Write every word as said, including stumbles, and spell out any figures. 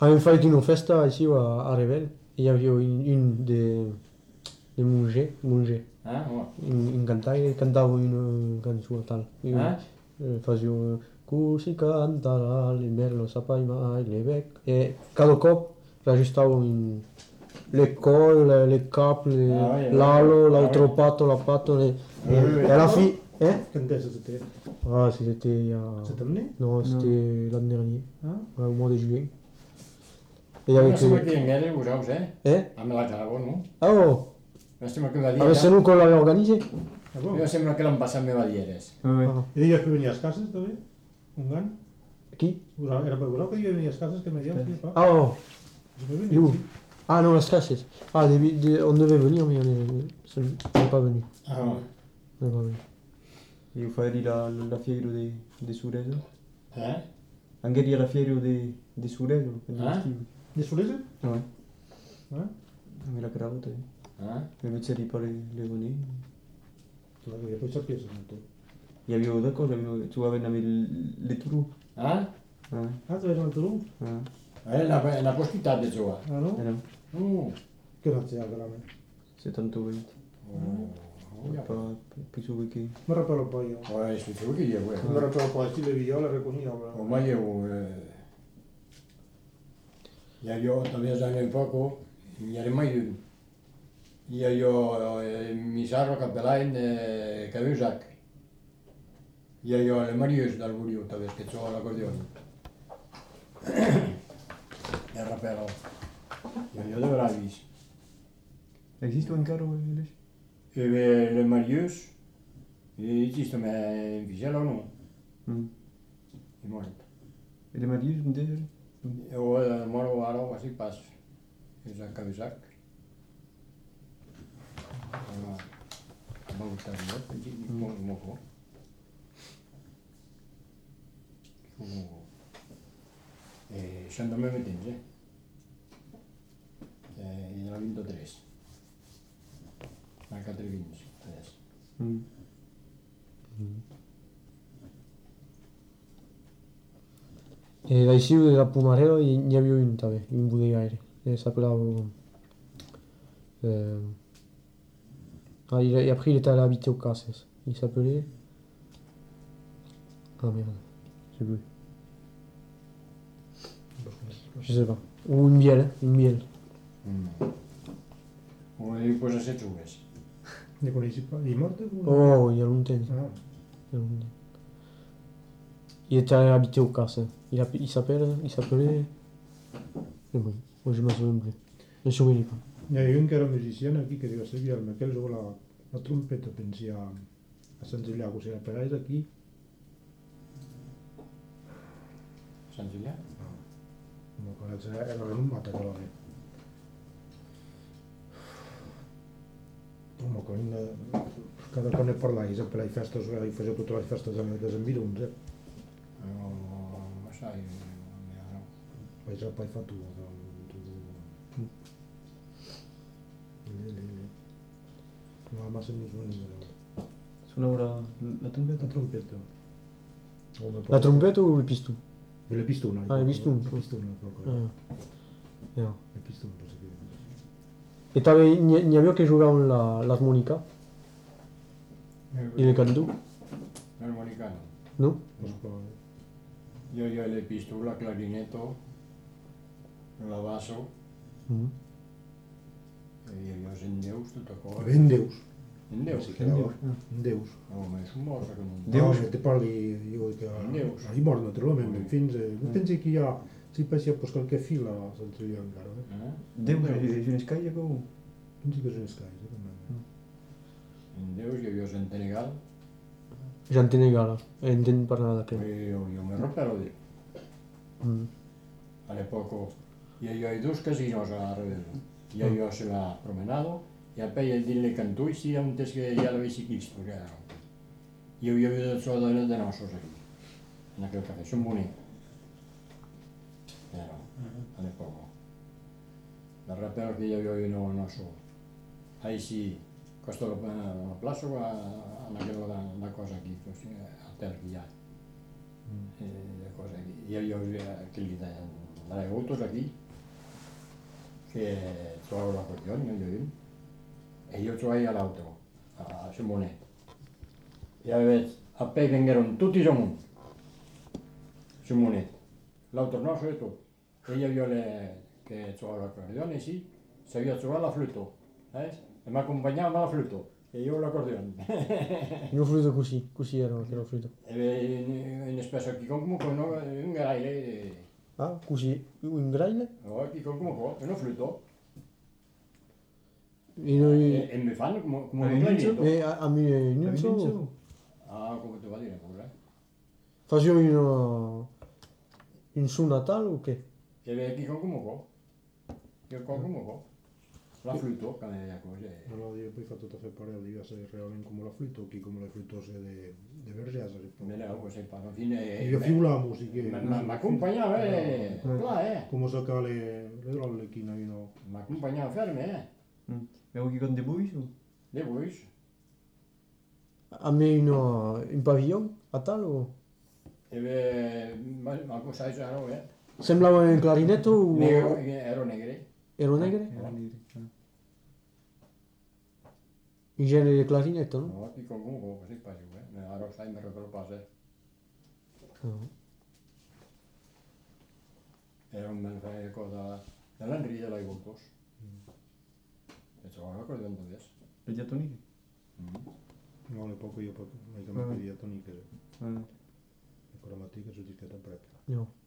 Avem fet una festa així a, a Rebel i hi havia un, un de, de Munger, Munger. Ah, oh. In, in cantava i cantava una cançó tal. I Ah? eh, faceva Così cantarà l'inverno sapai mai le bec. E cada cop registrava un, le col, le cap, le, Ah, oui, l'alo, oui. l'altro Ah, oui. patto, la patto. Le, Oui, oui, oui. et à la fin, hein? Quand est-ce que c'était? Ah, c'était il y a... Cette année? Non, c'était l'année dernière, Ah? ouais, au mois de juillet. Et No avec estem les... aquí en Guerra, vosaltres, eh? Eh? Amb la Cabo, no? Ah oh! No estem aquí a Ah, mais c'est nous qu'on l'avait organisé. Ah bon? Jo sembla que l'han passat meva dieres. Ouais, ouais. Ah. Et il y a que venir à Casas, tu sais? Un gars? Qui? Era pas vosaltres que hi havia a Casas que me dieu, je sais pas. Ah oh! Je peux venir Et où? ici. Ah non, la Strasses. Ah, des, des- on devait venir, mais on n'est pas venu. Ah ouais. On n'est pas venu. Io farei la, la fiera di, di Sureso. Eh? Anche lì la fiera di, di Sureso. Ah? Des Soulezes? Ouais. Ouais. Me la cravo te. Ah? Mi mezzeri poi le venire. Il y a pas de surprise, tout. Il y avait autre chose, tu avais le, le trous. Ah? Ouais. Ah, tu vas dans le Toulon? Ouais. Eh, la, la possibilità di sua. Ah non? Et non, Uh. Che non c'è veramente. c'est tanto venti. Oh. Pas plus souvent que. Mi rappello poi io. Oh, è scritto che io, Mi quello. rappello poi, sì, le viole recogniamo. Ormai io... Eh, ya yo todavía hace poco, y además yo, yo, eh, mi sarro capelán de Cabusac. Y yo le Marius dal Burio, tal vez que sono l'acordeone. E rapero. Io io de bravis. Existe un carro, Elias? E le Marius, e esiste me in Vigela o no? Mm. È morto. Et les Marius, me disent? E ora moro a roba si passa. E già Cabusac. Allora, ma gusta molto, quindi buon moco. E scendo a me mettenge. E ne ha vinto tre. Anche altri vinci adesso. Mm. Et là, ici, à Pumarelo, il y avait une, t'avais, une bouteille aérienne. Elle s'appelait... Euh, ah, il a- et après, il était allé habiter au Casses. Il s'appelait... Ah merde, je sais plus. Je sais pas. Ou une miel, une miel. Mm. Uno di cosa se giuges. Ne conosci pas? Il est mort? ou- Oh, il y a longtemps. Ah. Il y a longtemps. Il était allé habiter au Casses. Il, a- il s'appelle... Il s'appelait... Mais bon, moi je me souviens plus. Je me souviens pas. Il y a un qui era musicien aquí que diu Sevilla, el Miquel juga la, la trompeta, pensi a, a Sant Giulià, si la pegais aquí, San Giuliano? no, que era, era renommat aquella hora. Home, quan eh, cada quan ne parlais, a per festes, eh, i faceu totes les festes de, de Sant Virums, eh? No, ma sai, no. Poi già poi fa tu, tu, tu, tu. Lì, lì, lì. No, ma se mi suona Suonavo la, la trompetta? la trompetta. Oh, ma La poi- trompette ou le piston? Le pistone. Ah, le pistone. Le pistone, proprio. Ah. Yeah. Le pistone, penso che... Et t'avais, il y a- il y avait qui jouait la, l'harmonica, et le canto, L'armonicano. non? Non so, Io, io le pistola, clarinetto, la basso, Mhm. e io, io in Deus tutto cosa. en Deus. In Deus, Sí, che en no. Deus. En Deus. No, ma sono morto che non... Deus. No, te parli, io che... En Deus. Ah, i mort naturalment, fins... Eh, no pensi que hi ha... Si passi pues, qualque fil a Sant Julià encara, eh? Eh? Deus, je ne scaia com? Pensi que és un escai, eh? també. In Deus, io, io sono Senegal, J'entendais gala, et entends parler d'aquel. e io, io mi rompero di... Mhm. All'epoca, io, io hai due casinos a Rebello. Io, io se l'ha promenato, e poi il dille cantui, sì, un tes che io l'avevo ciclista, perché era... Io, io vedo solo da de nostros aquí, en aquel café, son bonitos. Però, all'epoca. La rapero che io avevo no, no so. Ahí sì, questo lo, lo plazo a una, una cosa aquí, così, a terra che ha. E le cose che io, io, che gli dai, Hay otros aquí que trovo la cuestión, no yo e io trovo all'altro, a Simonet. E avevo appena vengono tutti amunt, Simonet. L'altro no, sono tu. E io io le che trovo l'accordione, sì, se io trovo la flauta, eh? E mi accompagnava la flauta e io l'accordione. Non flutto così, così era che lo flutto. E in spesso chi comunque un graile, Ah, così, un graile? no, chi comunque uno flauto. E noi... E, e mi fanno come, come Eh, un inizio? clarinetto. E a, a me non so... Ah, come ti va a dire pure? Facevo in... in su Natale o che? E vedi chi comunque? Che comunque? La flauta, come è così. Allora io poi ho fatto fare parere di essere realmente come la flauta o chi come le fluttose di di Vergesa. Me ne ho sempre, alla fine... Io fiumo la musica. Ma mi accompagnava, eh, là, eh. Come so che le le rolle chi non io. Mi accompagnava ferme, eh. Abbiamo chi con De Buis o? Le vuoi? A me in, in pavillon, a tal o... E ve... ma, ma cosa sai, ero, eh? Sembrava un clarinetto o... Negro, ero negre. Ero negre? Era neri. In genere di clarinetto, no? No, chi comunque così fa giù, eh. Ero sempre per lo paese. No. Era un bel fare cosa... Dall'Andria l'hai voluto. E trovo la cosa di adesso. Le diatoniche? No, le poco io poi mi chiamo Ah. di atonica. Ah. E con la mattina su discata prepara. No.